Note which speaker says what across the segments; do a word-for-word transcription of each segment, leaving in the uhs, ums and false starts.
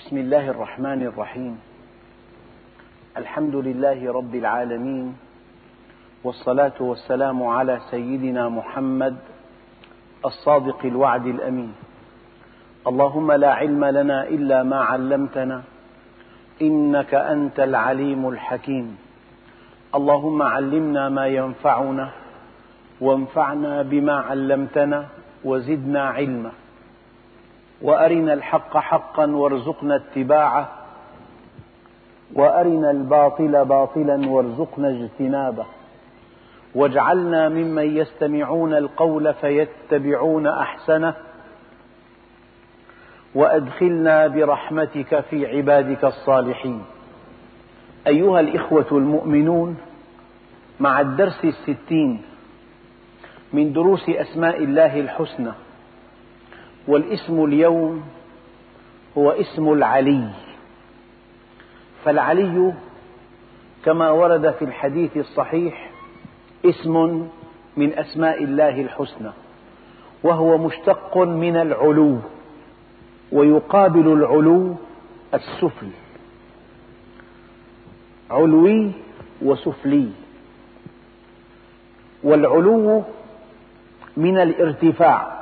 Speaker 1: بسم الله الرحمن الرحيم. الحمد لله رب العالمين، والصلاة والسلام على سيدنا محمد الصادق الوعد الأمين. اللهم لا علم لنا إلا ما علمتنا إنك أنت العليم الحكيم. اللهم علمنا ما ينفعنا وانفعنا بما علمتنا وزدنا علما، وأرنا الحق حقا وارزقنا اتباعه، وأرنا الباطل باطلا وارزقنا اجتنابه، واجعلنا ممن يستمعون القول فيتبعون أحسنه، وأدخلنا برحمتك في عبادك الصالحين. أيها الإخوة المؤمنون، مع الدرس الستين من دروس أسماء الله الحسنى، والاسم اليوم هو اسم العلي. فالعلي كما ورد في الحديث الصحيح اسم من أسماء الله الحسنى، وهو مشتق من العلو، ويقابل العلو السفل، علوي وسفلي. والعلو من الارتفاع،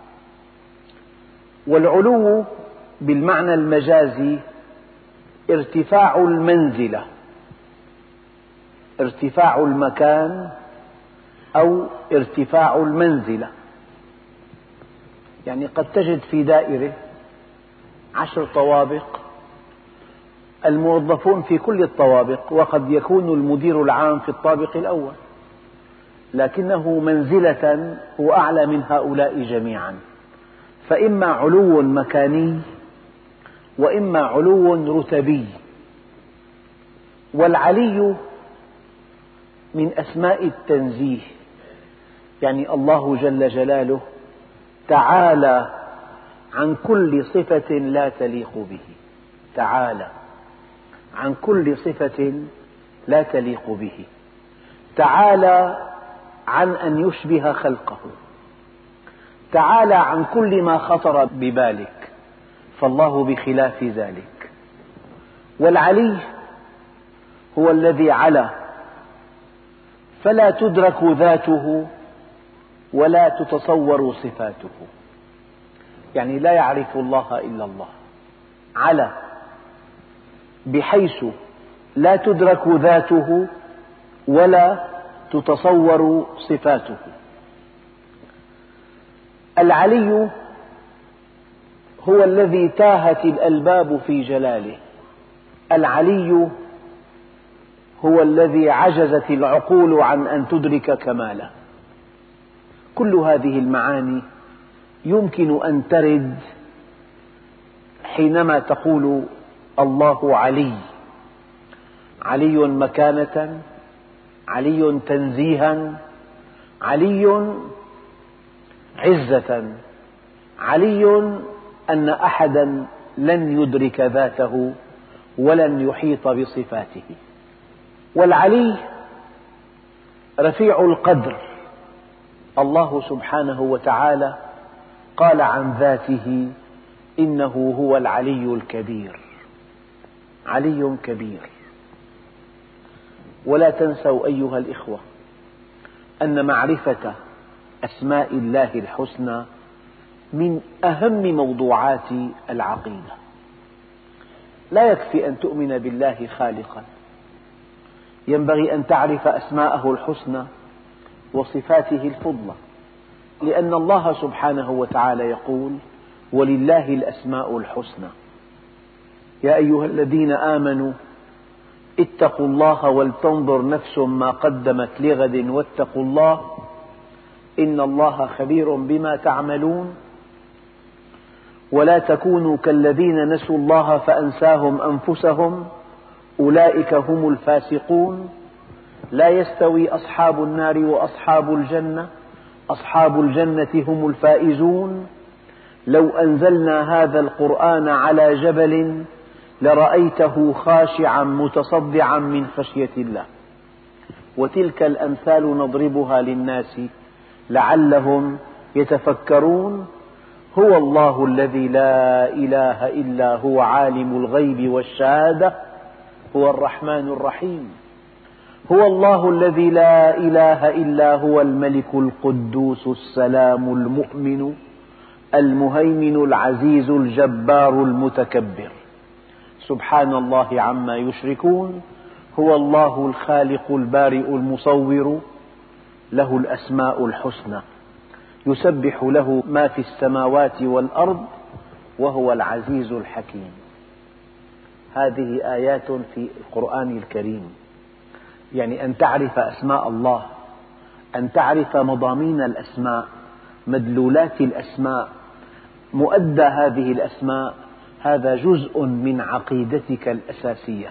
Speaker 1: والعلو بالمعنى المجازي ارتفاع المنزلة، ارتفاع المكان أو ارتفاع المنزلة. يعني قد تجد في دائرة عشر طوابق، الموظفون في كل الطوابق، وقد يكون المدير العام في الطابق الأول، لكنه منزلة هو أعلى من هؤلاء جميعا. فإما علو مكاني وإما علو رتبي. والعلي من أسماء التنزيه، يعني الله جل جلاله تعالى عن كل صفة لا تليق به، تعالى عن كل صفة لا تليق به، تعالى عن أن يشبه خلقه، تعالى عن كل ما خطر ببالك، فالله بخلاف ذلك. والعلي هو الذي علا، فلا تدرك ذاته ولا تتصور صفاته، يعني لا يعرف الله إلا الله. علا بحيث لا تدرك ذاته ولا تتصور صفاته. العلي هو الذي تاهت الألباب في جلاله، العلي هو الذي عجزت العقول عن أن تدرك كماله. كل هذه المعاني يمكن أن ترد حينما تقول الله علي، علي مكانة، علي تنزيها، علي عزة، علي أن أحدا لن يدرك ذاته ولن يحيط بصفاته. والعلي رفيع القدر. الله سبحانه وتعالى قال عن ذاته إنه هو العلي الكبير، علي كبير. ولا تنسوا أيها الإخوة أن معرفة أسماء الله الحسنى من أهم موضوعات العقيدة. لا يكفي أن تؤمن بالله خالقا، ينبغي أن تعرف أسماءه الحسنى وصفاته الفضلى، لأن الله سبحانه وتعالى يقول ولله الأسماء الحسنى. يا أيها الذين آمنوا اتقوا الله ولتنظر نفس ما قدمت لغد واتقوا الله إن الله خبير بما تعملون. ولا تكونوا كالذين نسوا الله فأنساهم أنفسهم أولئك هم الفاسقون. لا يستوي أصحاب النار وأصحاب الجنة، أصحاب الجنة هم الفائزون. لو أنزلنا هذا القرآن على جبل لرأيته خاشعا متصدعا من خشية الله. وتلك الأمثال نضربها للناس لعلهم يتفكرون. هو الله الذي لا إله إلا هو عالم الغيب والشهادة هو الرحمن الرحيم. هو الله الذي لا إله إلا هو الملك القدوس السلام المؤمن المهيمن العزيز الجبار المتكبر. سبحان الله عما يشركون. هو الله الخالق البارئ المصور له الأسماء الحسنى يسبح له ما في السماوات والأرض وهو العزيز الحكيم. هذه آيات في القرآن الكريم، يعني أن تعرف أسماء الله، أن تعرف مضامين الأسماء، مدلولات الأسماء، مؤدى هذه الأسماء، هذا جزء من عقيدتك الأساسية،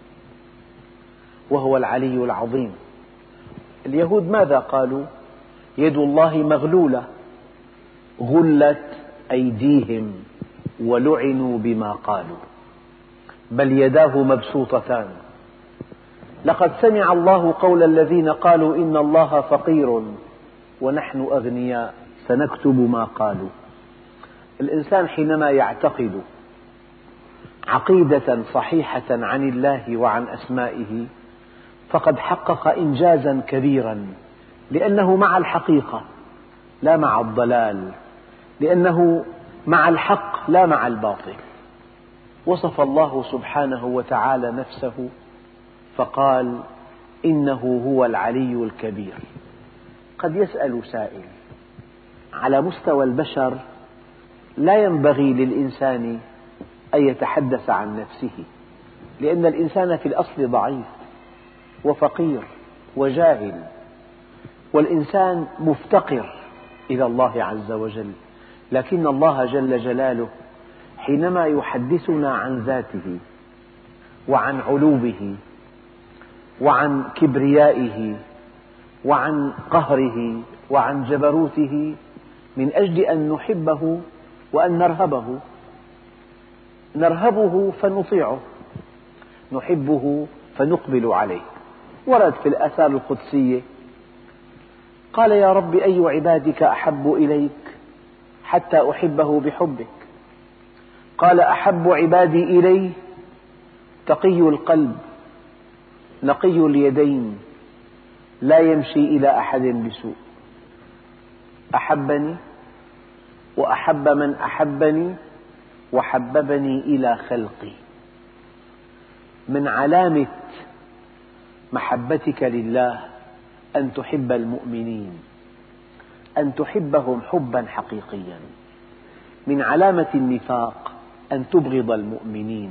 Speaker 1: وهو العلي العظيم. اليهود ماذا قالوا؟ يد الله مغلولة غلت أيديهم ولعنوا بما قالوا بل يداه مبسوطتان. لقد سمع الله قول الذين قالوا إن الله فقير ونحن أغنياء سنكتب ما قالوا. الإنسان حينما يعتقد عقيدة صحيحة عن الله وعن أسمائه فقد حقق إنجازا كبيرا، لأنه مع الحقيقة لا مع الضلال، لأنه مع الحق لا مع الباطل. وصف الله سبحانه وتعالى نفسه فقال إنه هو العلي الكبير. قد يسأل سائل: على مستوى البشر لا ينبغي للإنسان أن يتحدث عن نفسه، لأن الإنسان في الأصل ضعيف وفقير وجاهل، والإنسان مفتقر إلى الله عز وجل. لكن الله جل جلاله حينما يحدثنا عن ذاته وعن علوه وعن كبريائه وعن قهره وعن جبروته من أجل أن نحبه وأن نرهبه. نرهبه فنطيعه، نحبه فنقبل عليه. ورد في الآثار القدسية: قال يا رب أي عبادك أحب إليك حتى أحبه بحبك؟ قال أحب عبادي إلي تقي القلب نقي اليدين لا يمشي إلى أحد بسوء. أحبني وأحب من أحبني وحببني إلى خلقي. من علامة محبتك لله أن تحب المؤمنين، أن تحبهم حبا حقيقيا. من علامة النفاق أن تبغض المؤمنين،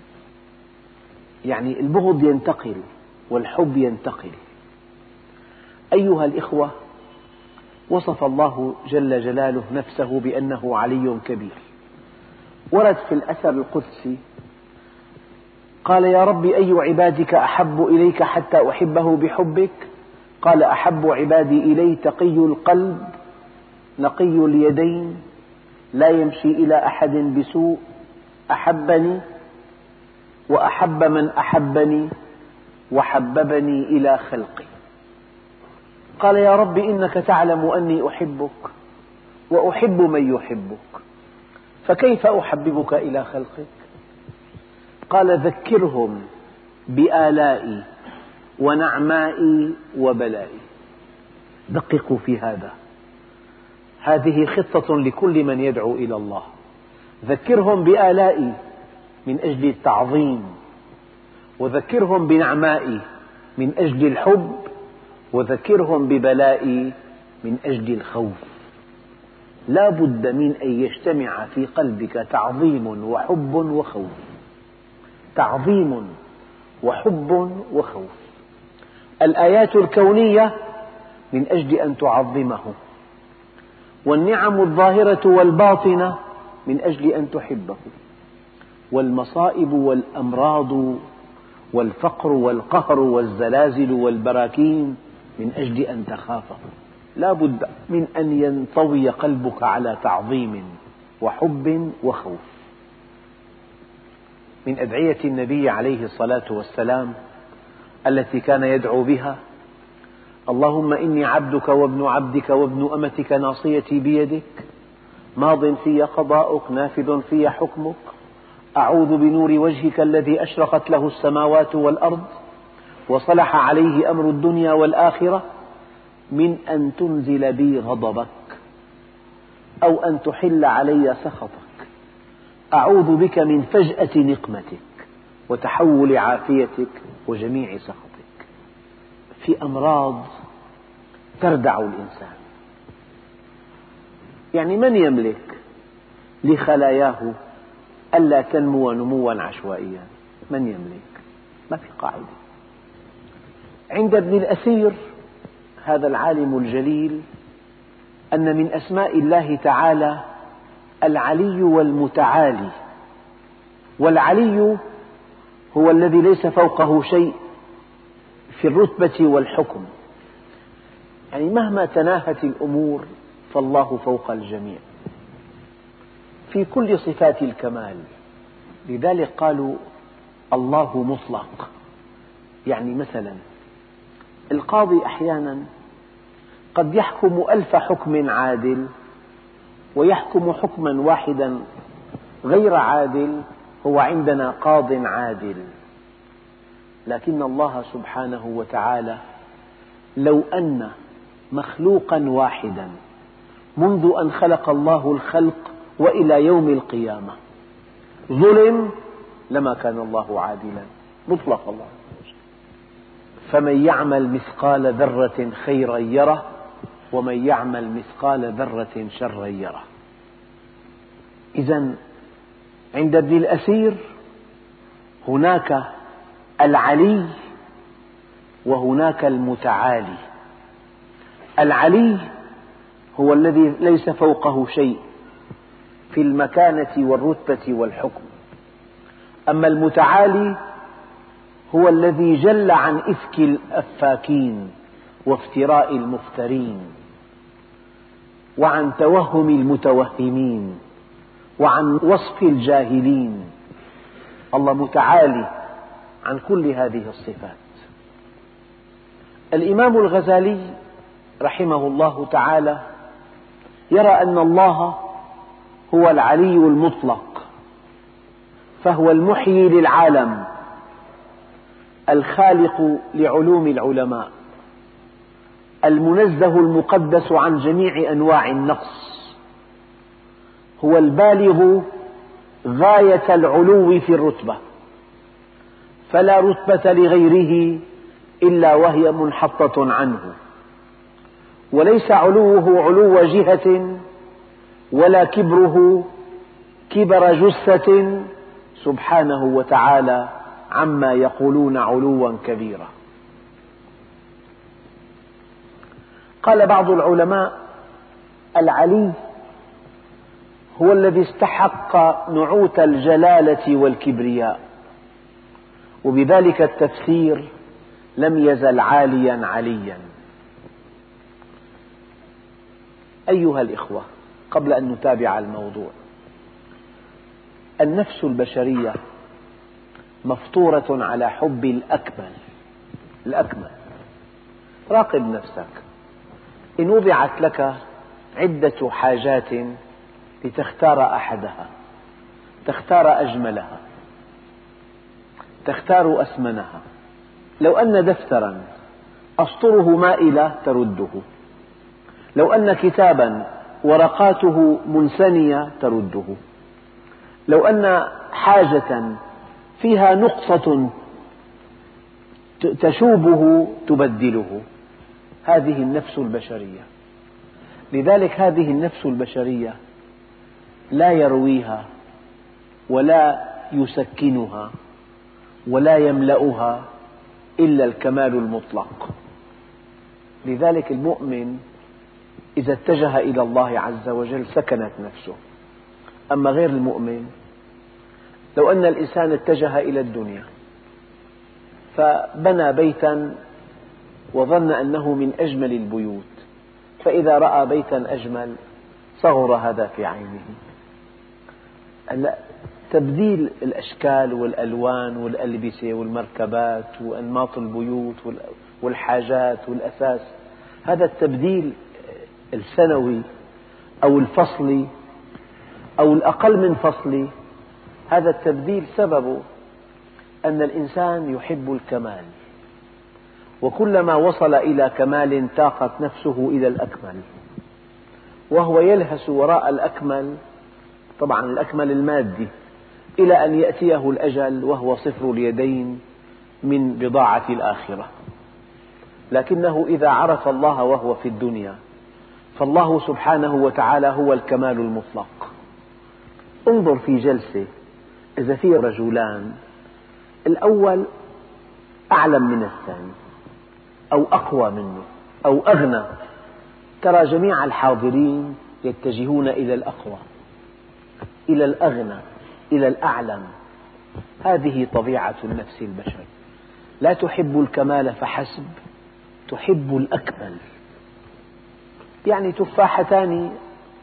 Speaker 1: يعني البغض ينتقل والحب ينتقل. أيها الإخوة، وصف الله جل جلاله نفسه بأنه علي كبير. ورد في الأثر القدسي: قال يا رب أي عبادك أحب إليك حتى أحبه بحبك؟ قال أحب عبادي إلي تقي القلب نقي اليدين لا يمشي إلى أحد بسوء. أحبني وأحب من أحبني وحببني إلى خلقي. قال يا رب إنك تعلم أني أحبك وأحب من يحبك، فكيف أحببك إلى خلقك؟ قال ذكرهم بآلائي ونعمائي وبلائي. دققوا في هذا، هذه خطة لكل من يدعو إلى الله. ذكرهم بآلائي من أجل التعظيم، وذكرهم بنعمائي من أجل الحب، وذكرهم ببلائي من أجل الخوف. لا بد من أن يجتمع في قلبك تعظيم وحب وخوف، تعظيم وحب وخوف. الآيات الكونية من أجل أن تعظمه، والنعم الظاهرة والباطنة من أجل أن تحبه، والمصائب والأمراض والفقر والقهر والزلازل والبراكين من أجل أن تخافه. لا بد من أن ينطوي قلبك على تعظيم وحب وخوف. من أدعية النبي عليه الصلاة والسلام التي كان يدعو بها: اللهم إني عبدك وابن عبدك وابن أمتك ناصيتي بيدك ماض في قضاؤك نافذ في حكمك، أعوذ بنور وجهك الذي أشرقت له السماوات والأرض وصلح عليه أمر الدنيا والآخرة من أن تنزل بي غضبك أو أن تحل علي سخطك، أعوذ بك من فجأة نقمتك وتحول عافيتك وجميع سخطك. في أمراض تردع الإنسان، يعني من يملك لخلاياه ألا تنمو نموا عشوائيا؟ من يملك؟ ما في قاعدة. عند ابن الأثير هذا العالم الجليل أن من أسماء الله تعالى العلي والمتعالي، والعلي هو الذي ليس فوقه شيء في الرتبة والحكم، يعني مهما تناهت الأمور فالله فوق الجميع في كل صفات الكمال. لذلك قالوا الله مطلق، يعني مثلا القاضي أحيانا قد يحكم ألف حكم عادل ويحكم حكما واحدا غير عادل، هو عندنا قاض عادل. لكن الله سبحانه وتعالى لو أن مخلوقا واحدا منذ أن خلق الله الخلق وإلى يوم القيامة ظلم لما كان الله عادلا مطلق الله. فمن يعمل مثقال ذرة خيرا يره ومن يعمل مثقال ذرة شرا يره. إذن عند ابن الأثير هناك العلي وهناك المتعالي. العلي هو الذي ليس فوقه شيء في المكانة والرتبة والحكم، أما المتعالي هو الذي جل عن إفك الأفاكين وافتراء المفترين وعن توهم المتوهمين وعن وصف الجاهلين. الله متعالي عن كل هذه الصفات. الإمام الغزالي رحمه الله تعالى يرى أن الله هو العلي المطلق، فهو المحيي للعالم الخالق لعلوم العلماء المنزه المقدس عن جميع أنواع النقص، هو البالغ غاية العلو في الرتبة، فلا رتبة لغيره إلا وهي منحطة عنه، وليس علوه علو جهة ولا كبره كبر جثة سبحانه وتعالى عما يقولون علوا كبيرا. قال بعض العلماء العلي هو الذي استحق نعوت الجلالة والكبرياء، وبذلك التفسير لم يزل عاليا عليا. أيها الإخوة، قبل أن نتابع الموضوع، النفس البشرية مفطورة على حب الأكمل. الأكمل، راقب نفسك. إن وضعت لك عدة حاجات لتختار أحدها، تختار أجملها، تختار أثمنها. لو أن دفترا أسطره مائلة ترده، لو أن كتابا ورقاته منسنية ترده، لو أن حاجة فيها نقطة تشوبه تبدله. هذه النفس البشرية. لذلك هذه النفس البشرية لا يرويها ولا يسكنها ولا يملأها إلا الكمال المطلق. لذلك المؤمن إذا اتجه إلى الله عز وجل سكنت نفسه. أما غير المؤمن، لو أن الإنسان اتجه إلى الدنيا فبنى بيتا وظن أنه من أجمل البيوت، فإذا رأى بيتا أجمل صغر هذا في عينه. تبديل الأشكال والألوان والألبسة والمركبات وأنماط البيوت والحاجات والأثاث، هذا التبديل السنوي أو الفصلي أو الأقل من فصلي، هذا التبديل سببه أن الإنسان يحب الكمال، وكلما وصل إلى كمال تاقت نفسه إلى الأكمل، وهو يلهث وراء الأكمل، طبعا الأكمل المادي، إلى أن يأتيه الأجل وهو صفر اليدين من بضاعة الآخرة. لكنه إذا عرف الله وهو في الدنيا، فالله سبحانه وتعالى هو الكمال المطلق. انظر في جلسة إذا في رجلان، الأول أعلم من الثاني أو أقوى منه أو أغنى، ترى جميع الحاضرين يتجهون إلى الأقوى، إلى الأغنى، إلى الأعلم. هذه طبيعة النفس البشرية، لا تحب الكمال فحسب، تحب الأكمل. يعني تفاحتان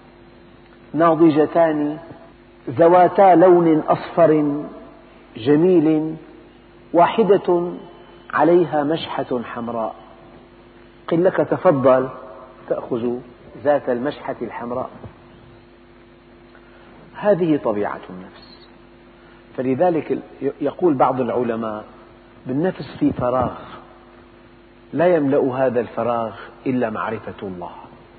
Speaker 1: ناضجتان ذواتا لون أصفر جميل، واحدة عليها مشحة حمراء، قل لك تفضل تأخذ ذات المشحة الحمراء. هذه طبيعة النفس. فلذلك يقول بعض العلماء: بالنفس في فراغ، لا يملأ هذا الفراغ إلا معرفة الله،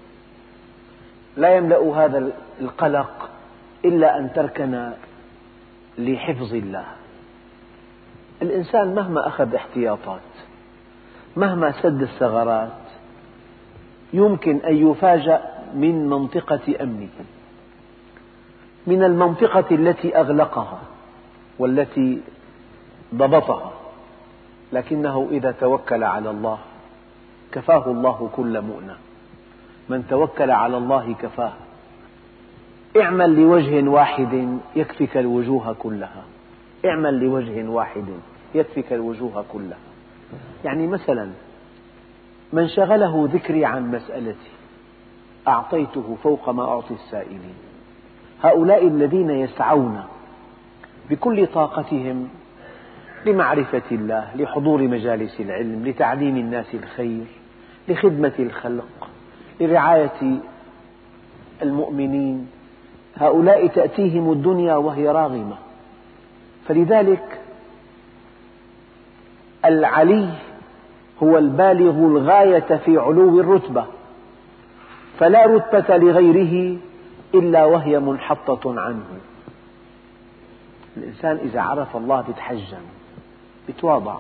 Speaker 1: لا يملأ هذا القلق إلا أن تركن لحفظ الله. الإنسان مهما أخذ احتياطات، مهما سد الثغرات، يمكن أن يفاجأ من منطقة أمنه، من المنطقة التي أغلقها والتي ضبطها. لكنه إذا توكل على الله كفاه الله كل مؤنة. من توكل على الله كفاه. اعمل لوجه واحد يكفك الوجوه كلها، اعمل لوجه واحد يكفك الوجوه كلها. يعني مثلا من شغله ذكري عن مسألتي أعطيته فوق ما أعطي السائلين. هؤلاء الذين يسعون بكل طاقتهم لمعرفة الله، لحضور مجالس العلم، لتعليم الناس الخير، لخدمة الخلق، لرعاية المؤمنين، هؤلاء تأتيهم الدنيا وهي راغمة. فلذلك العلي هو البالغ الغاية في علو الرتبة، فلا رتبة لغيره إلا وهي منحطة عنه. الإنسان إذا عرف الله يتحجم، يتواضع،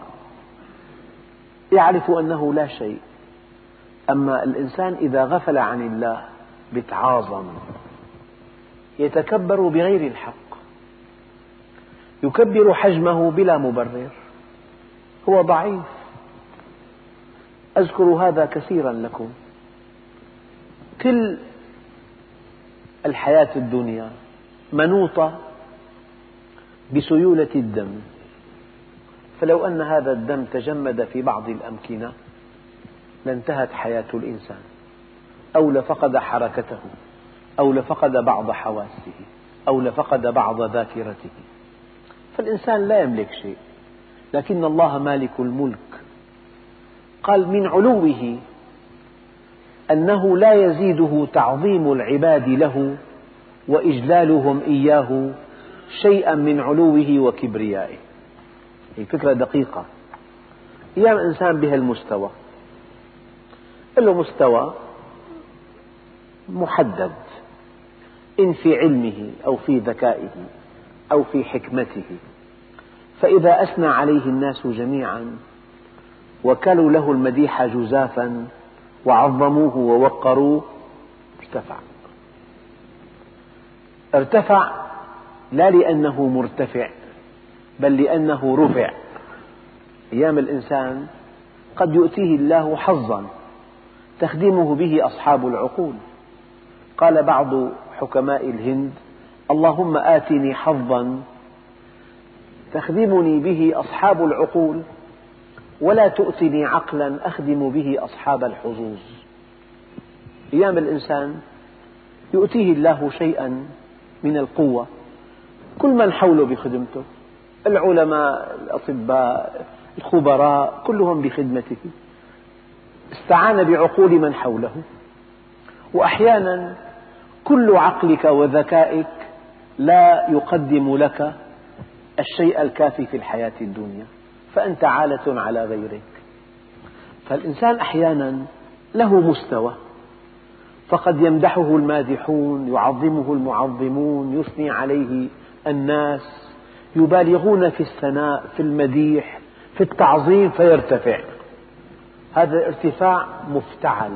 Speaker 1: يعرف أنه لا شيء. أما الإنسان إذا غفل عن الله يتعاظم، يتكبر بغير الحق، يكبر حجمه بلا مبرر، هو ضعيف. أذكر هذا كثيرا لكم. كل الحياة الدنيا منوطة بسيولة الدم، فلو أن هذا الدم تجمد في بعض الأمكنة لانتهت حياة الإنسان، أو لفقد حركته، أو لفقد بعض حواسه، أو لفقد بعض ذاكرته. فالإنسان لا يملك شيء، لكن الله مالك الملك. قال من علوه أنه لا يزيده تعظيم العباد له وإجلالهم إياه شيئا من علوه وكبريائه. هي فكرة دقيقة. أيام إنسان بهالمستوى، له مستوى محدد، إن في علمه أو في ذكائه أو في حكمته، فإذا أثنى عليه الناس جميعا وكلوا له المديح جزافا وعظموه ووقروه ارتفع. ارتفع لا لأنه مرتفع، بل لأنه رفع. أيام الإنسان قد يؤتيه الله حظا تخدمه به أصحاب العقول. قال بعض حكماء الهند: اللهم آتني حظا تخدمني به أصحاب العقول، ولا تؤتني عقلا أخدم به أصحاب الحظوظ. أيام الإنسان يؤتيه الله شيئا من القوة، كل من حوله بخدمته، العلماء، الأطباء، الخبراء، كلهم بخدمته. استعان بعقول من حوله. وأحيانا كل عقلك وذكائك لا يقدم لك الشيء الكافي في الحياة الدنيا، فأنت عالة على غيرك. فالإنسان أحيانا له مستوى، فقد يمدحه المادحون، يعظمه المعظمون، يثني عليه الناس، يبالغون في الثناء، في المديح، في التعظيم، فيرتفع. هذا الارتفاع مفتعل،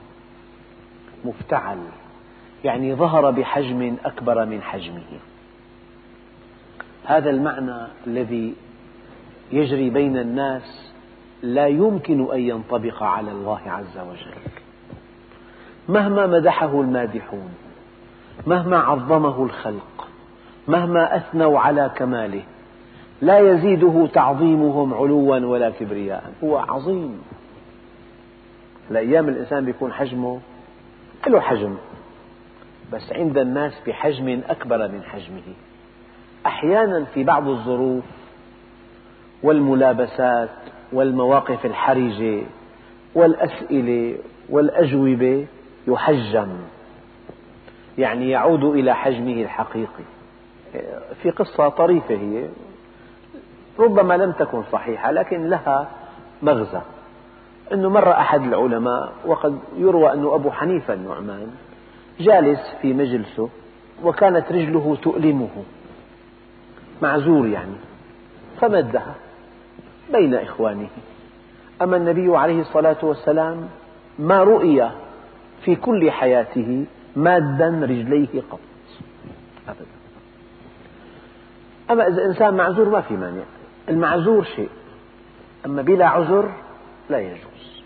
Speaker 1: مفتعل يعني ظهر بحجم أكبر من حجمه. هذا المعنى الذي يجري بين الناس لا يمكن أن ينطبق على الله عز وجل. مهما مدحه المادحون، مهما عظمه الخلق، مهما أثنوا على كماله، لا يزيده تعظيمهم علوا ولا كبرياء. هو عظيم. الأيام الإنسان يكون حجمه له حجم، بس عند الناس بحجم أكبر من حجمه. أحيانا في بعض الظروف والملابسات والمواقف الحرجة والأسئلة والأجوبة يحجم، يعني يعود إلى حجمه الحقيقي. في قصة طريفة هي ربما لم تكن صحيحة لكن لها مغزى. أنه مر أحد العلماء، وقد يروى أن أبو حنيفة النعمان جالس في مجلسه وكانت رجله تؤلمه، معذور يعني، فمدها بين إخوانه. أما النبي عليه الصلاة والسلام ما رؤي في كل حياته مادا رجليه قط أبدا. أما إذا إنسان معذور ما في مانع، المعذور شيء، أما بلا عذر لا يجوز.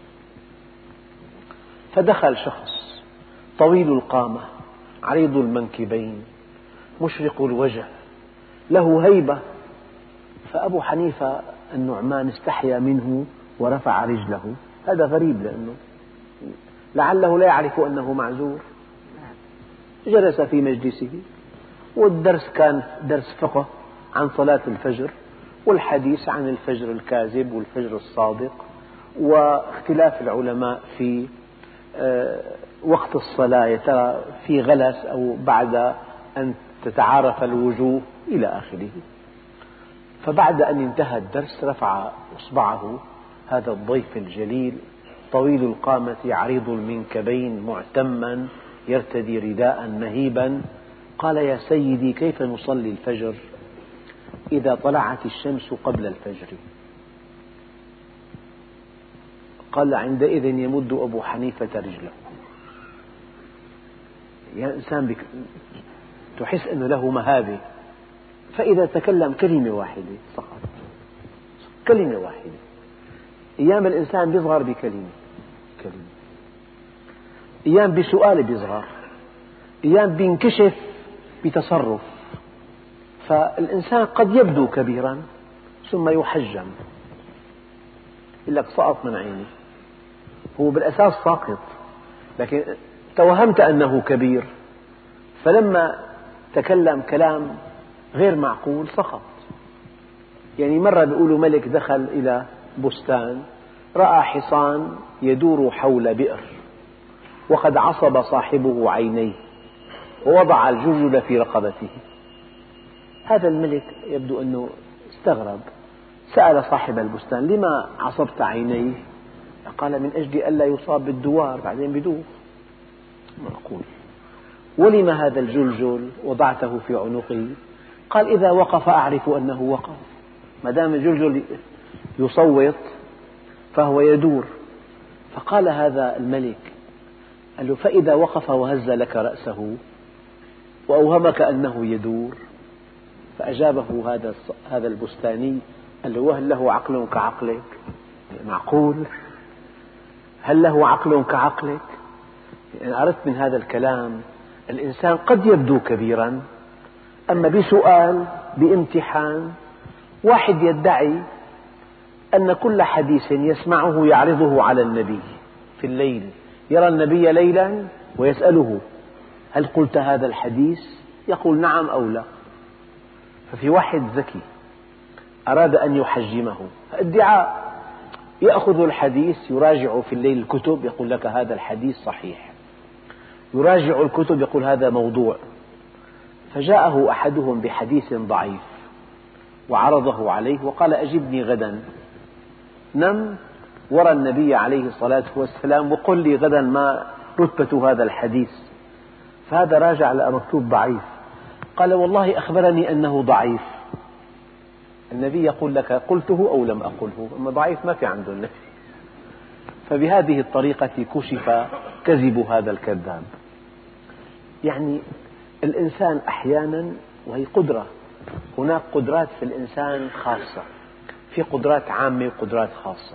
Speaker 1: فدخل شخص طويل القامة، عريض المنكبين، مشرق الوجه، له هيبة، فأبو حنيفة النعمان استحيا منه ورفع رجله. هذا غريب، لأنه لعله لا يعرف أنه معذور. جلس في مجلسه، والدرس كان درس فقه عن صلاة الفجر، والحديث عن الفجر الكاذب والفجر الصادق، واختلاف العلماء في وقت الصلاة، يا ترى في غلس أو بعد أن تتعارف الوجوه إلى آخره. فبعد أن انتهى الدرس رفع إصبعه هذا الضيف الجليل طويل القامة عريض المنكبين معتما يرتدي رداء مهيبا، قال: يا سيدي، كيف نصلي الفجر إذا طلعت الشمس قبل الفجر؟ قال: عندئذ يمد أبو حنيفة رجله. يا إنسان بك تحس أنه له مهابة، فإذا تكلم كلمة واحدة سقط، كلمة واحدة. أيام الإنسان بيصغر بكلمة، كلمة. أيام بسؤال بيصغر، أيام بينكشف بتصرف. فالإنسان قد يبدو كبيرا ثم يحجم، يقول لك سقط من عيني، هو بالأساس ساقط، لكن توهمت أنه كبير، فلما تكلم كلام غير معقول سقط. يعني مرة بيقولوا ملك دخل إلى بستان، رأى حصان يدور حول بئر، وقد عصب صاحبه عينيه ووضع الجلجل في رقبته. هذا الملك يبدو أنه استغرب، سأل صاحب البستان: لما عصبت عينيه؟ قال: من أجل ألا يصاب بالدوار بعدين بدوخ. معقول. ولما هذا الجلجل وضعته في عنقه؟ قال: إذا وقف أعرف أنه وقف، ما دام الجلجل يصوت فهو يدور. فقال هذا الملك: قال له: فإذا وقف وهز لك رأسه وأوهمك أنه يدور؟ فأجابه هذا هذا البستاني، قال له: وهل له عقل كعقلك؟ معقول؟ هل له عقل كعقلك؟ يعني أردت من هذا الكلام الإنسان قد يبدو كبيرا، أما بسؤال، بامتحان. واحد يدعي أن كل حديث يسمعه يعرضه على النبي في الليل، يرى النبي ليلا ويسأله: هل قلت هذا الحديث؟ يقول: نعم أو لا. ففي واحد ذكي أراد أن يحجمه، ادعاء، يأخذ الحديث يراجع في الليل الكتب، يقول لك هذا الحديث صحيح، يراجع الكتب يقول هذا موضوع. فجاءه أحدهم بحديث ضعيف وعرضه عليه وقال أجبني غدا، نم وراء النبي عليه الصلاة والسلام وقل لي غدا ما رتبة هذا الحديث. فهذا راجع لقى مكتوب ضعيف، قال والله أخبرني أنه ضعيف. النبي يقول لك قلته أو لم أقله، أما ضعيف ما في عنده النبي. فبهذه الطريقة كشف كذب هذا الكذاب. يعني الإنسان أحيانا، وهي قدرة، هناك قدرات في الإنسان خاصة، في قدرات عامة وقدرات خاصة.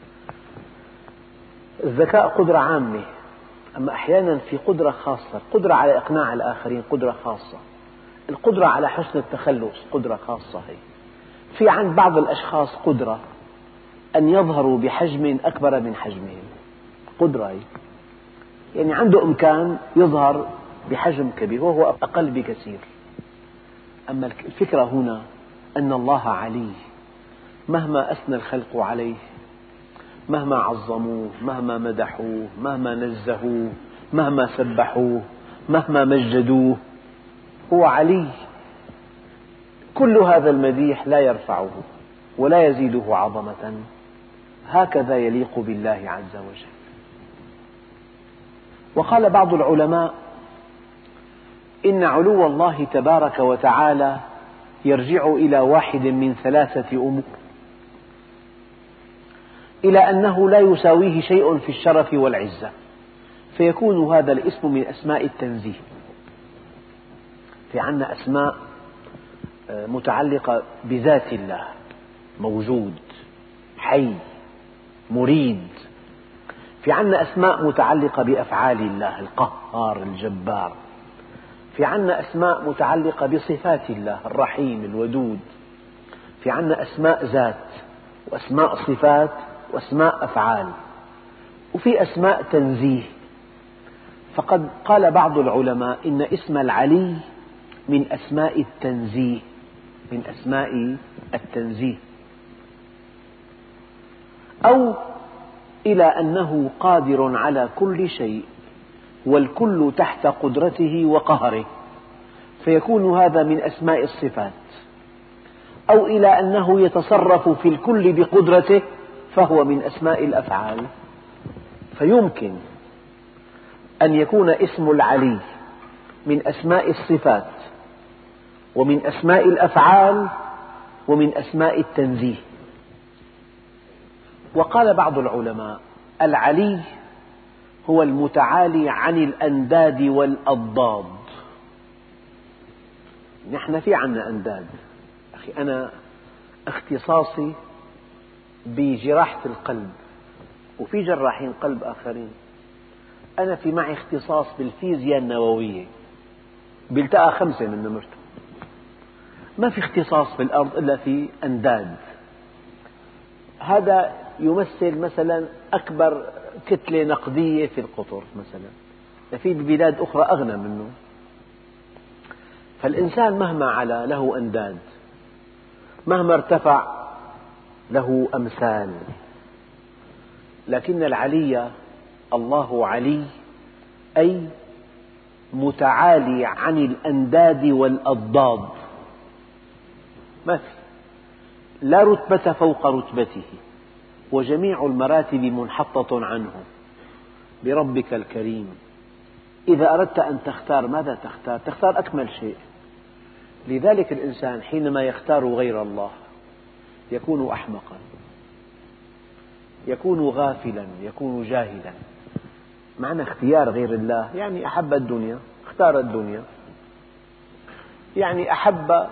Speaker 1: الذكاء قدرة عامة، أما أحيانا في قدرة خاصة، القدرة على إقناع الآخرين قدرة خاصة، القدرة على حسن التخلص قدرة خاصة. هي في عند بعض الأشخاص قدرة أن يظهروا بحجم أكبر من حجمهم، قدرة هي. يعني عنده إمكان يظهر بحجم كبير وهو أقل بكثير. أما الفكرة هنا أن الله علي، مهما أثنى الخلق عليه، مهما عظموه، مهما مدحوه، مهما نزهوه، مهما سبحوه، مهما مجدوه، هو علي. كل هذا المديح لا يرفعه ولا يزيده عظمة، هكذا يليق بالله عز وجل. وقال بعض العلماء إن علو الله تبارك وتعالى يرجع إلى واحد من ثلاثة أمور: إلى أنه لا يساويه شيء في الشرف والعزة، فيكون هذا الاسم من أسماء التنزيه. في عندنا أسماء متعلقة بذات الله، موجود، حي، مريد. في عندنا أسماء متعلقة بأفعال الله، القهار، الجبار. في عندنا أسماء متعلقة بصفات الله، الرحيم، الودود. في عندنا أسماء ذات وأسماء صفات وأسماء أفعال، وفي أسماء تنزيه. فقد قال بعض العلماء إن اسم العلي من أسماء التنزيه، من أسماء التنزيه، أو إلى أنه قادر على كل شيء والكل تحت قدرته وقهره، فيكون هذا من أسماء الصفات، أو إلى أنه يتصرف في الكل بقدرته، فهو من أسماء الأفعال. فيمكن أن يكون اسم العلي من أسماء الصفات ومن أسماء الأفعال ومن أسماء التنزيه. وقال بعض العلماء العلي هو المتعالي عن الأنداد والأضداد. نحن في عنا أنداد، أخي أنا اختصاصي بجراحة القلب، وفي جراحين قلب آخرين. أنا في معي اختصاص بالفيزياء النووية، بيلتقى خمسة من نمرته. ما في اختصاص في الأرض إلا في أنداد. هذا يمثل مثلا أكبر كتلة نقدية في القطر مثلا، في بلاد أخرى أغنى منه. فالإنسان مهما علا له أنداد، مهما ارتفع له أمثال. لكن العلي، الله علي، أي متعالي عن الأنداد والأضداد، ما في، لا رتبة فوق رتبته، وجميع المراتب منحطة عنه بربك الكريم. إذا أردت أن تختار ماذا تختار؟ تختار أكمل شيء. لذلك الإنسان حينما يختار غير الله يكون أحمقا، يكون غافلا، يكون جاهلا. معنى اختيار غير الله يعني أحب الدنيا، اختار الدنيا، يعني أحب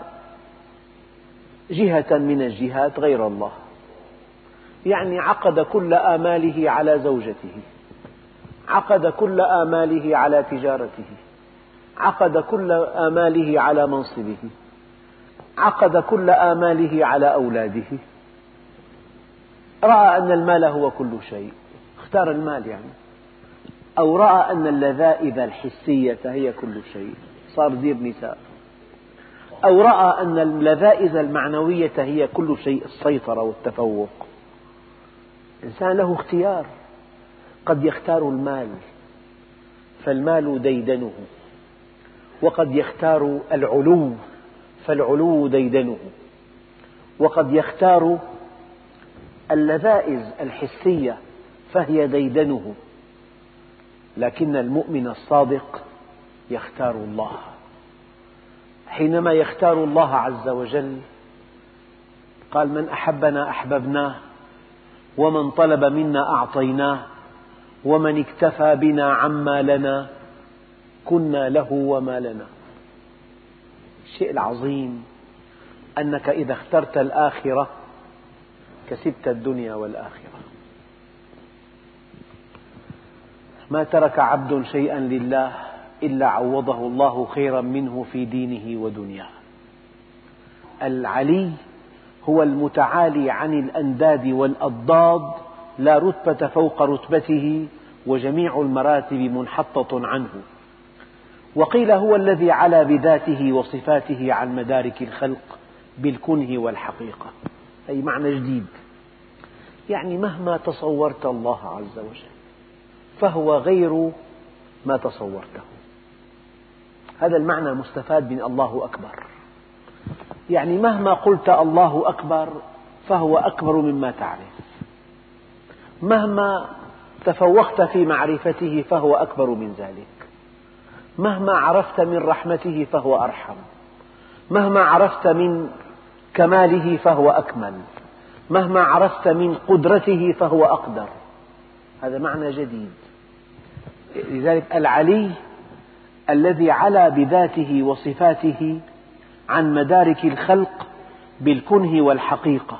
Speaker 1: جهة من الجهات غير الله، يعني عقد كل آماله على زوجته، عقد كل آماله على تجارته، عقد كل آماله على منصبه، عقد كل آماله على أولاده. رأى أن المال هو كل شيء، اختار المال يعني. أو رأى أن اللذائذ الحسية هي كل شيء، صار زير نساء. أو رأى أن اللذائذ المعنوية هي كل شيء، السيطرة والتفوق. الإنسان له اختيار، قد يختار المال فالمال ديدنه، وقد يختار العلو فالعلو ديدنه، وقد يختار اللذائذ الحسية فهي ديدنه، لكن المؤمن الصادق يختار الله. حينما يختار الله عز وجل قال: من أحبنا أحببناه، ومن طلب منا أعطيناه، ومن اكتفى بنا عما لنا كنا له وما لنا. الشيء العظيم أنك إذا اخترت الآخرة كسبت الدنيا والآخرة. ما ترك عبد شيئا لله إلا عوضه الله خيرا منه في دينه ودنياه. العلي هو المتعالي عن الأنداد والأضداد، لا رتبة فوق رتبته، وجميع المراتب منحطة عنه. وقيل هو الذي علا بذاته وصفاته عن مدارك الخلق بالكنه والحقيقة. أي معنى جديد، يعني مهما تصورت الله عز وجل فهو غير ما تصورته. هذا المعنى مستفاد من الله أكبر، يعني مهما قلت الله أكبر فهو أكبر مما تعرف، مهما تفوقت في معرفته فهو أكبر من ذلك، مهما عرفت من رحمته فهو أرحم، مهما عرفت من كماله فهو أكمل، مهما عرفت من قدرته فهو أقدر. هذا معنى جديد. لذلك العلي الذي علا بذاته وصفاته عن مدارك الخلق بالكنه والحقيقة.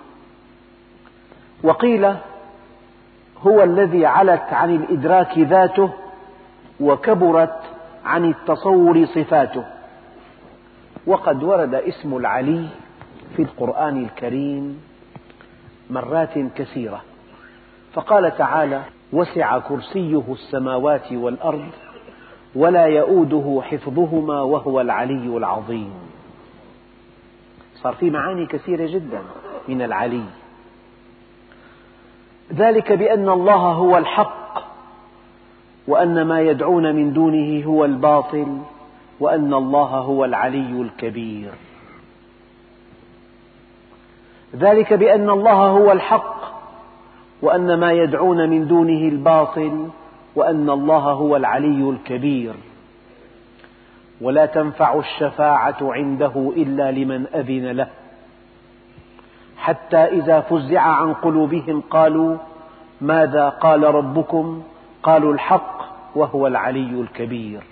Speaker 1: وقيل هو الذي علت عن الإدراك ذاته وكبرت عن التصور صفاته. وقد ورد اسم العلي في القرآن الكريم مرات كثيرة، فقال تعالى: وسع كرسيه السماوات والأرض ولا يؤوده حفظهما وهو العلي العظيم. صار في معاني كثيرة جدا من العلي، ذلك بأن الله هو الحق، وأن ما يدعون من دونه هو الباطل، وأن الله هو العلي الكبير. ذلك بأن الله هو الحق، وأن ما يدعون من دونه الباطل، وأن الله هو العلي الكبير. ولا تنفع الشفاعة عنده إلا لمن أذن له، حتى إذا فزع عن قلوبهم قالوا ماذا قال ربكم؟ قالوا الحق وهو العلي الكبير.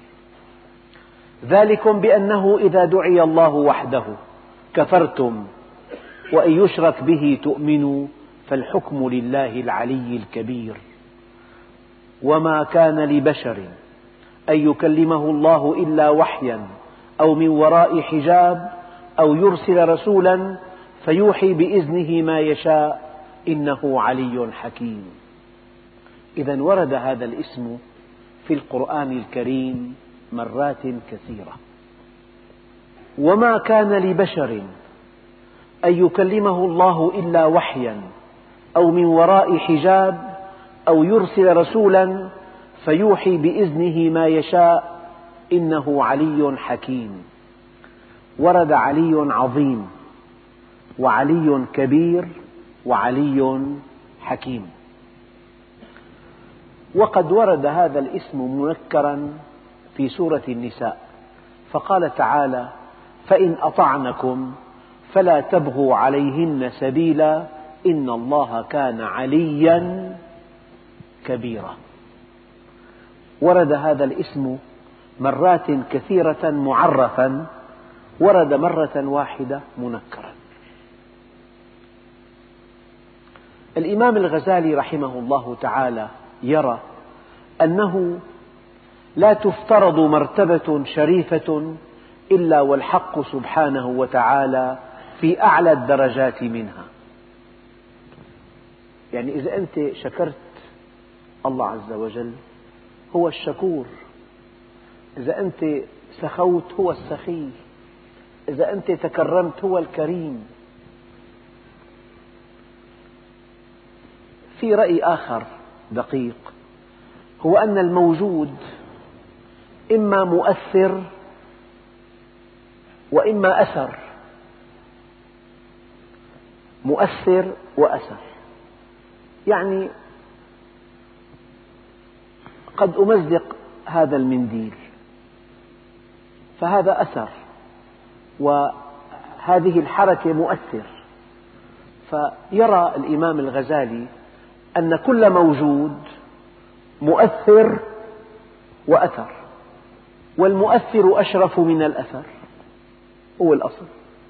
Speaker 1: ذلكم بأنه إذا دعي الله وحده كفرتم، وإن يشرك به تؤمنوا، فالحكم لله العلي الكبير. وما كان لبشر أن يكلمه الله إلا وحيا أو من وراء حجاب أو يرسل رسولا فيوحي بإذنه ما يشاء إنه علي حكيم. إذن ورد هذا الاسم في القرآن الكريم مرات كثيرة. وما كان لبشر أن يكلمه الله إلا وحيا أو من وراء حجاب أو يرسل رسولا فيوحي بإذنه ما يشاء إنه علي حكيم. ورد علي عظيم وعلي كبير وعلي حكيم. وقد ورد هذا الاسم منكرا في سورة النساء، فقال تعالى: فإن أطعنكم فلا تبغوا عليهن سبيلا إن الله كان عليا كبيرا. ورد هذا الاسم مرات كثيرة معرفا، ورد مرة واحدة منكرا. الإمام الغزالي رحمه الله تعالى يرى أنه لا تفترض مرتبة شريفة إلا والحق سبحانه وتعالى في أعلى الدرجات منها. يعني إذا أنت شكرت الله عز وجل هو الشكور، إذا أنت سخوت هو السخي، إذا أنت تكرمت هو الكريم. في رأي آخر دقيق، هو أن الموجود إما مؤثر وإما أثر، مؤثر وأثر. يعني قد أمزق هذا المنديل فهذا أثر، وهذه الحركة مؤثر. فيرى الإمام الغزالي أن كل موجود مؤثر وأثر، والمؤثر أشرف من الأثر، هو الأصل.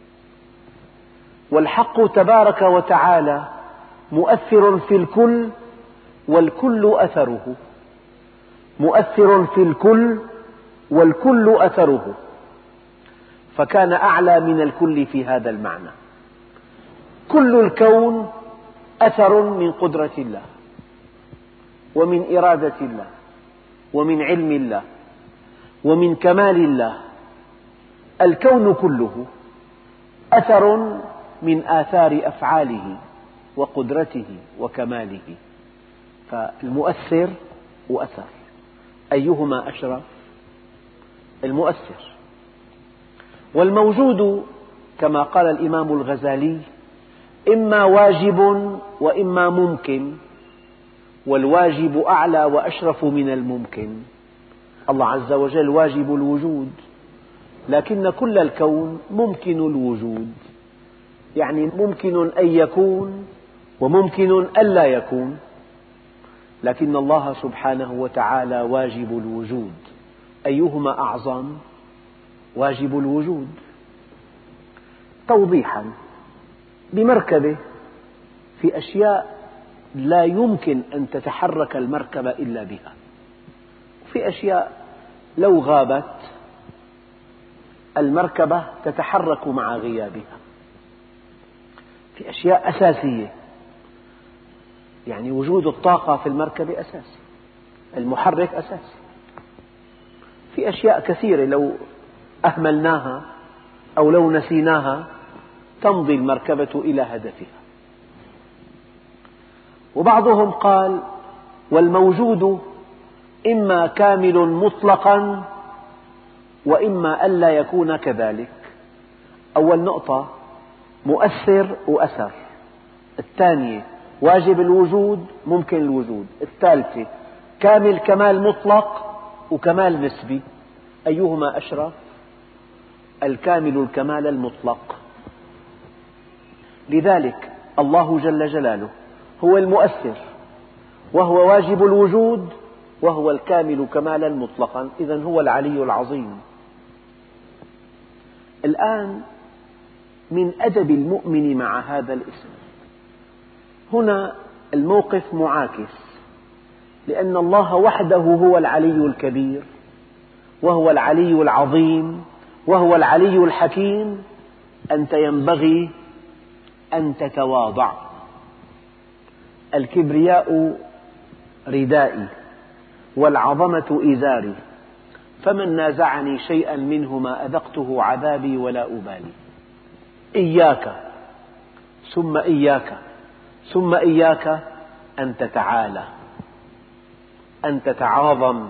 Speaker 1: والحق تبارك وتعالى مؤثر في الكل، والكل أثره، مؤثر في الكل والكل أثره، فكان أعلى من الكل في هذا المعنى. كل الكون أثر من قدرة الله ومن إرادة الله ومن علم الله ومن كمال الله. الكون كله أثر من آثار أفعاله وقدرته وكماله. فالمؤثر وأثر، أيهما أشرف؟ المؤثر. والموجود كما قال الإمام الغزالي إما واجب وإما ممكن، والواجب أعلى وأشرف من الممكن. الله عز وجل واجب الوجود، لكن كل الكون ممكن الوجود، يعني ممكن أن يكون وممكن ألا يكون، لكن الله سبحانه وتعالى واجب الوجود. أيهما أعظم؟ واجب الوجود. توضيحا، بمركبة في أشياء لا يمكن أن تتحرك المركبة إلا بها، وفي أشياء لو غابت المركبة تتحرك مع غيابها. في أشياء أساسية، يعني وجود الطاقة في المركبة أساسي، المحرك أساسي. في أشياء كثيرة لو أهملناها أو لو نسيناها تمضي المركبة إلى هدفها. وبعضهم قال والموجود إما كامل مطلقا وإما ألا يكون كذلك. أول نقطة مؤثر وأثر، الثانية واجب الوجود ممكن الوجود، الثالثة كامل كمال مطلق وكمال نسبي. أيهما أشرف؟ الكامل الكمال المطلق. لذلك الله جل جلاله هو المؤثر وهو واجب الوجود وهو الكامل كمالا مطلقا، إذن هو العلي العظيم. الآن من أدب المؤمن مع هذا الاسم، هنا الموقف معاكس، لأن الله وحده هو العلي الكبير وهو العلي العظيم وهو العلي الحكيم. أنت ينبغي أن تتواضع. الكبرياء ردائي والعظمة إزاري، فمن نازعني شيئا منهما أذقته عذابي ولا أبالي. إياك ثم إياك ثم إياك أن تتعالى، أن تتعاظم،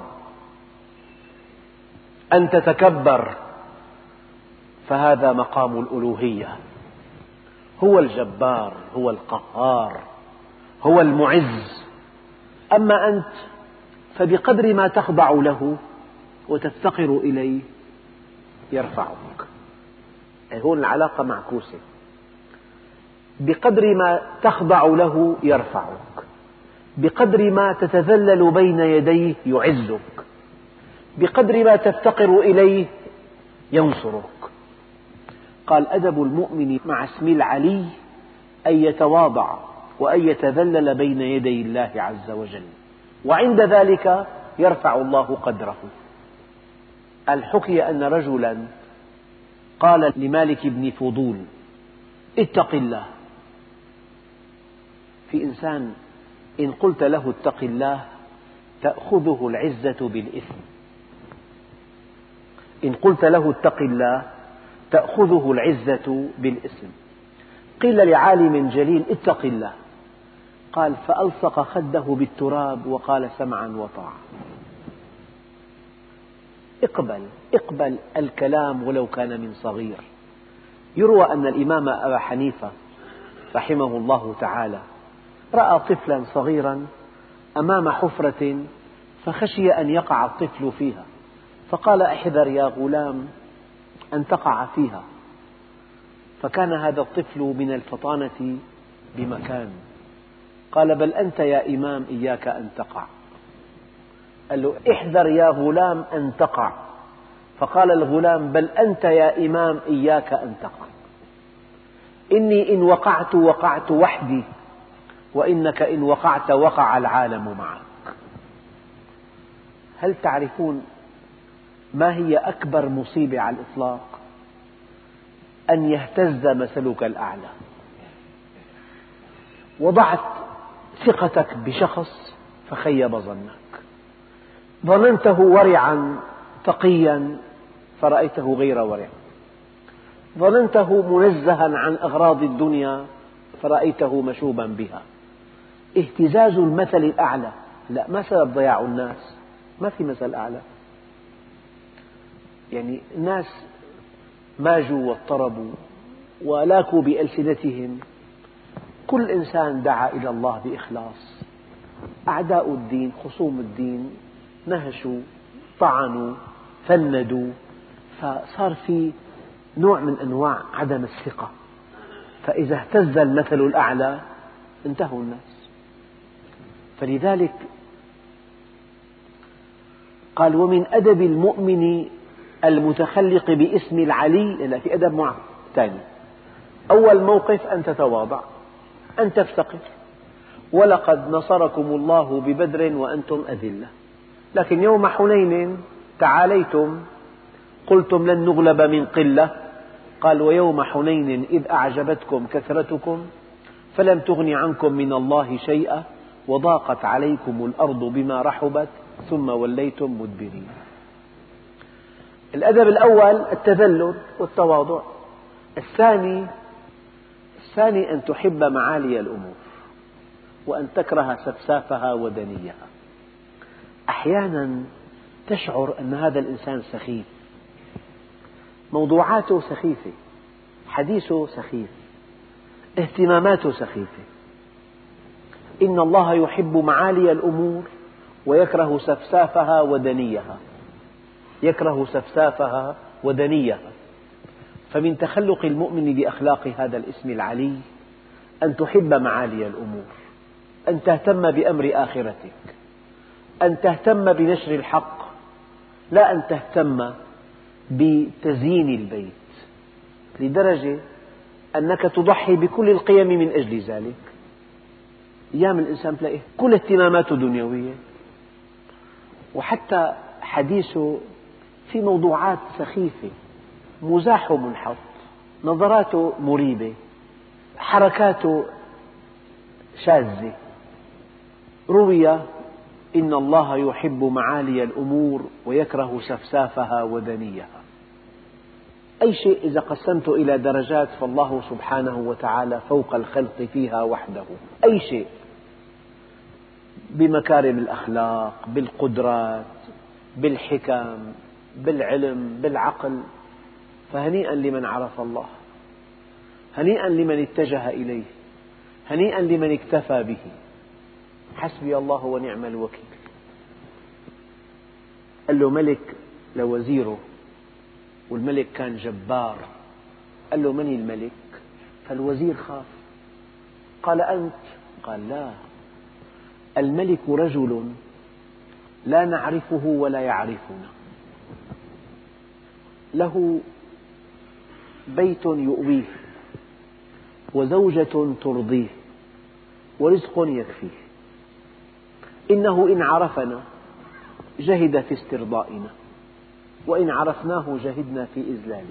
Speaker 1: أن تتكبر، فهذا مقام الألوهية. هو الجبار، هو القهار، هو المعز. أما أنت فبقدر ما تخضع له وتفتقر إليه يرفعك. هون العلاقة معكوسة، بقدر ما تخضع له يرفعك، بقدر ما تتذلل بين يديه يعزك، بقدر ما تفتقر إليه ينصرك. قال أدب المؤمن مع اسم العلي أن يتواضع وأن يتذلل بين يدي الله عز وجل، وعند ذلك يرفع الله قدره. الحكي أن رجلا قال لمالك بن فضول اتق الله. في إنسان إن قلت له اتق الله تأخذه العزة بالإثم، إن قلت له اتق الله تأخذه العزة بالإثم. قيل لعالم جليل اتق الله، قال فألصق خده بالتراب وقال سمعا وطاعة. اقبل اقبل الكلام ولو كان من صغير. يروى أن الإمام أبا حنيفة رحمه الله تعالى رأى طفلا صغيرا أمام حفرة فخشي أن يقع الطفل فيها، فقال: احذر يا غلام أن تقع فيها. فكان هذا الطفل من الفطانة بمكان، قال: بل أنت يا إمام إياك أن تقع. قال له: احذر يا غلام أن تقع. فقال الغلام: بل أنت يا إمام إياك أن تقع، إني إن وقعت وقعت وحدي، وإنك إن وقعت وقع العالم معك. هل تعرفون ما هي أكبر مصيبة على الإطلاق؟ أن يهتز مثلك الأعلى. وضعت ثقتك بشخص فخيب ظنك، ظننته ورعا تقيا فرأيته غير ورع، ظننته منزها عن أغراض الدنيا فرأيته مشوبا بها. اهتزاز المثل الأعلى. لا، ما سبب ضياع الناس؟ ما في مثل أعلى. يعني الناس ماجوا واضطربوا ولاكوا بألسنتهم، كل إنسان دعا إلى الله بإخلاص. أعداء الدين خصوم الدين نهشوا طعنوا فندوا، فصار في نوع من أنواع عدم الثقة. فإذا اهتز المثل الأعلى انتهوا الناس. فلذلك قال: ومن أدب المؤمن المتخلق باسم العلي. لا، في أدب معه ثاني. أول موقف أن تتواضع، أن تفتقر. ولقد نصركم الله ببدر وأنتم أذلة، لكن يوم حنين تعاليتم قلتم لن نغلب من قلة. قال: ويوم حنين إذ أعجبتكم كثرتكم فلم تغن عنكم من الله شيئا وضاقت عليكم الأرض بما رحبت ثم وليتم مدبرين. الأدب الأول التذلل والتواضع. الثاني الثاني أن تحب معالي الأمور وأن تكره سفسافها ودنيها. أحيانا تشعر أن هذا الإنسان سخيف، موضوعاته سخيفة، حديثه سخيف، اهتماماته سخيفة. إن الله يحب معالي الأمور ويكره سفسافها ودنيها، يكره سفسافها ودنيها. فمن تخلق المؤمن بأخلاق هذا الاسم العلي أن تحب معالي الأمور، أن تهتم بأمر آخرتك، أن تهتم بنشر الحق، لا أن تهتم بتزيين البيت لدرجة أنك تضحي بكل القيم من أجل ذلك. أيام الإنسان تلاقيه كل اهتماماته دنيوية، وحتى حديثه في موضوعات سخيفة، مزاحه منحط، نظراته مريبة، حركاته شاذة. روي: إن الله يحب معالي الأمور ويكره سفسافها ودنيها. أي شيء إذا قسمته إلى درجات فالله سبحانه وتعالى فوق الخلق فيها وحده. أي شيء، بمكارم الأخلاق، بالقدرات، بالحكم، بالعلم، بالعقل. فهنيئا لمن عرف الله، هنيئا لمن اتجه إليه، هنيئا لمن اكتفى به. حسبي الله ونعم الوكيل. قال له ملك لوزيره، والملك كان جبار. قال له: من الملك؟ فالوزير خاف. قال: أنت؟ قال: لا، الملك رجل لا نعرفه ولا يعرفنا، له بيت يؤويه وزوجة ترضيه ورزق يكفيه. إنه إن عرفنا جهد في استرضائنا، وإن عرفناه جهدنا في إذلاله.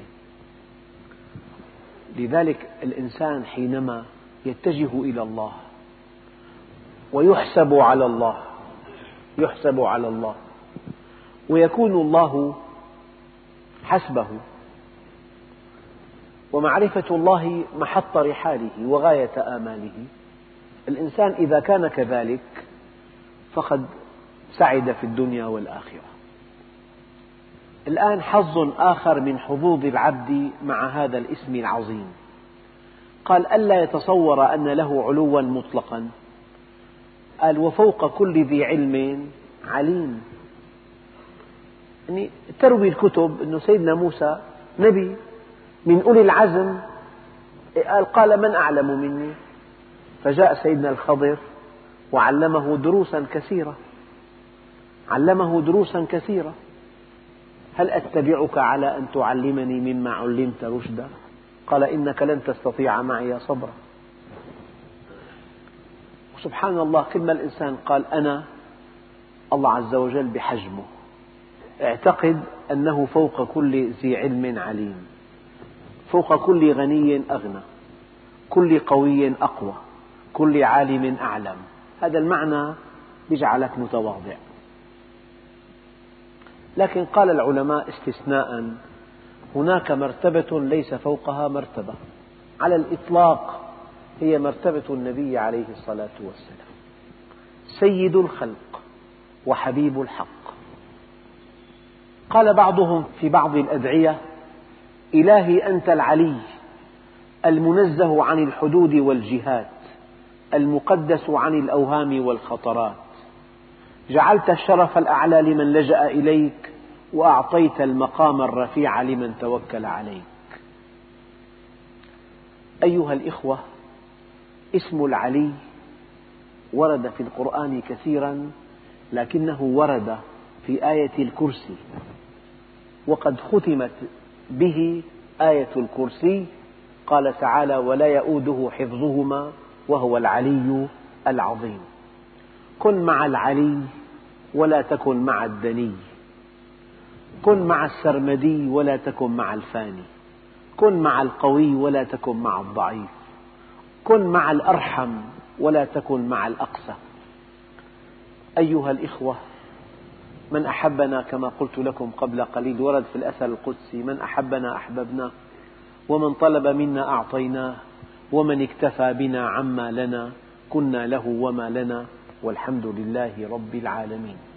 Speaker 1: لذلك الإنسان حينما يتجه إلى الله ويحسب على الله يحسب على الله ويكون الله حسبه، ومعرفة الله محط رحاله وغاية آماله، الإنسان إذا كان كذلك فقد سعد في الدنيا والآخرة. الآن حظ آخر من حظوظ العبد مع هذا الاسم العظيم، قال ألا يتصور أن له علوا مطلقا، قال وفوق كل ذي علم عليم. يعني تروي الكتب أن سيدنا موسى نبي من أولي العزم، قال, قال من أعلم مني، فجاء سيدنا الخضر وعلمه دروسا كثيرة علمه دروسا كثيرة هل أتبعك على أن تعلمني مما علمت رشدا؟ قال إنك لن تستطيع معي صبرا. سبحان الله، كل ما الإنسان قال أنا، الله عز وجل بحجمه اعتقد أنه فوق كل ذي علم عليم، فوق كل غني أغنى، كل قوي أقوى، كل عالم أعلم. هذا المعنى يجعلك متواضع. لكن قال العلماء استثناء، هناك مرتبة ليس فوقها مرتبة على الإطلاق، هي مرتبة النبي عليه الصلاة والسلام، سيد الخلق وحبيب الحق. قال بعضهم في بعض الأدعية: إلهي أنت العلي المنزه عن الحدود والجهات، المقدس عن الأوهام والخطرات، جعلت الشرف الأعلى لمن لجأ إليك، وأعطيت المقام الرفيع لمن توكل عليك. أيها الإخوة، اسم العلي ورد في القرآن كثيرا، لكنه ورد في آية الكرسي، وقد ختمت به آية الكرسي. قال تعالى: ولا يؤوده حفظهما وهو العلي العظيم. كن مع العلي ولا تكن مع الدني، كن مع السرمدي ولا تكن مع الفاني، كن مع القوي ولا تكن مع الضعيف، كن مع الأرحم ولا تكن مع الأقسى. أيها الإخوة، من أحبنا كما قلت لكم قبل قليل، ورد في الأثر القدسي: من أحبنا أحببناه، ومن طلب منا أعطيناه، ومن اكتفى بنا عما لنا كنا له وما لنا، والحمد لله رب العالمين.